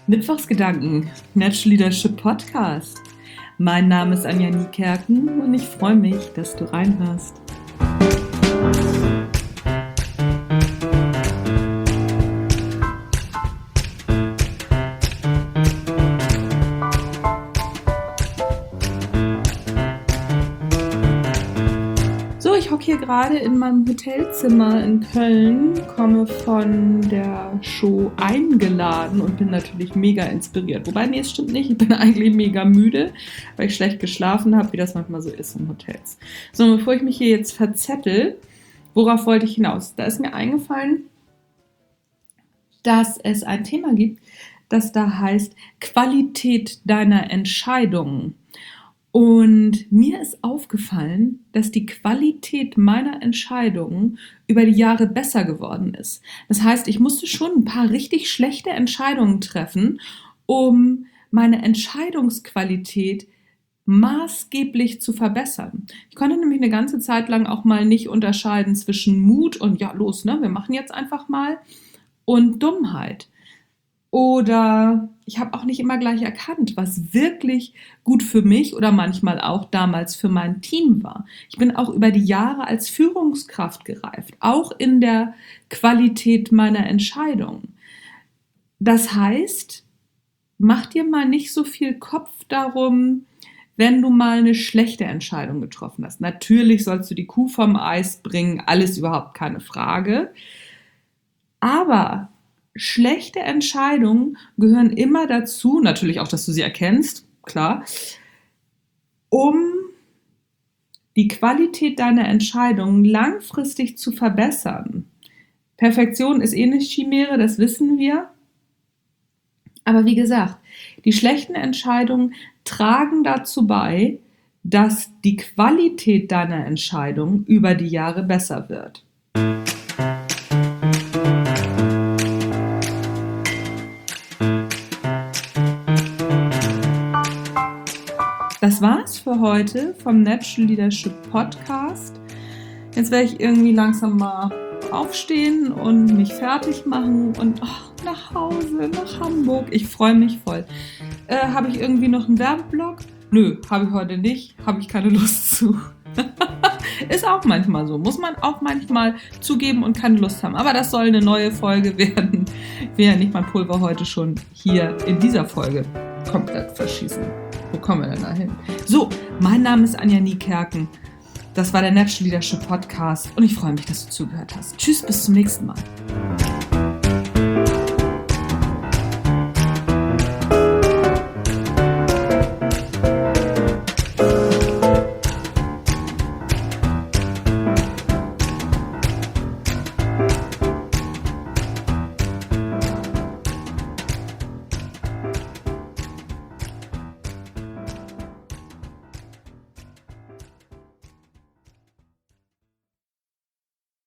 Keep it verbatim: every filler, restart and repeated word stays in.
Mittwochsgedanken, Natural Leadership Podcast. Mein Name ist Anja Niekerken und ich freue mich, dass du reinhörst. So, ich hocke hier gerade in meinem Hotelzimmer in Köln, komme von der Show Eingeladen und bin natürlich mega inspiriert. Wobei, nee, es stimmt nicht, ich bin eigentlich mega müde, weil ich schlecht geschlafen habe, wie das manchmal so ist in Hotels. So, bevor ich mich hier jetzt verzettel, worauf wollte ich hinaus? Da ist mir eingefallen, dass es ein Thema gibt, das da heißt Qualität deiner Entscheidungen. Und mir ist aufgefallen, dass die Qualität meiner Entscheidungen über die Jahre besser geworden ist. Das heißt, ich musste schon ein paar richtig schlechte Entscheidungen treffen, um meine Entscheidungsqualität maßgeblich zu verbessern. Ich konnte nämlich eine ganze Zeit lang auch mal nicht unterscheiden zwischen Mut und ja, los, ne, wir machen jetzt einfach mal und Dummheit. Oder ich habe auch nicht immer gleich erkannt, was wirklich gut für mich oder manchmal auch damals für mein Team war. Ich bin auch über die Jahre als Führungskraft gereift, auch in der Qualität meiner Entscheidungen. Das heißt, mach dir mal nicht so viel Kopf darum, wenn du mal eine schlechte Entscheidung getroffen hast. Natürlich sollst du die Kuh vom Eis bringen, alles überhaupt keine Frage. Aber schlechte Entscheidungen gehören immer dazu, natürlich auch, dass du sie erkennst, klar, um die Qualität deiner Entscheidungen langfristig zu verbessern. Perfektion ist eh eine Chimäre, das wissen wir. Aber wie gesagt, die schlechten Entscheidungen tragen dazu bei, dass die Qualität deiner Entscheidungen über die Jahre besser wird. Das war's für heute vom Natural Leadership Podcast. Jetzt werde ich irgendwie langsam mal aufstehen und mich fertig machen und oh, nach Hause, nach Hamburg. Ich freue mich voll. Äh, habe ich irgendwie noch einen Werbeblock? Nö, habe ich heute nicht. Habe ich keine Lust zu. Ist auch manchmal so. Muss man auch manchmal zugeben und keine Lust haben. Aber das soll eine neue Folge werden. Ich will ja nicht mein Pulver heute schon hier in dieser Folge komplett verschießen. Wo kommen wir denn da hin? So, mein Name ist Anja Niekerken. Das war der Natural Leadership Podcast und ich freue mich, dass du zugehört hast. Tschüss, bis zum nächsten Mal.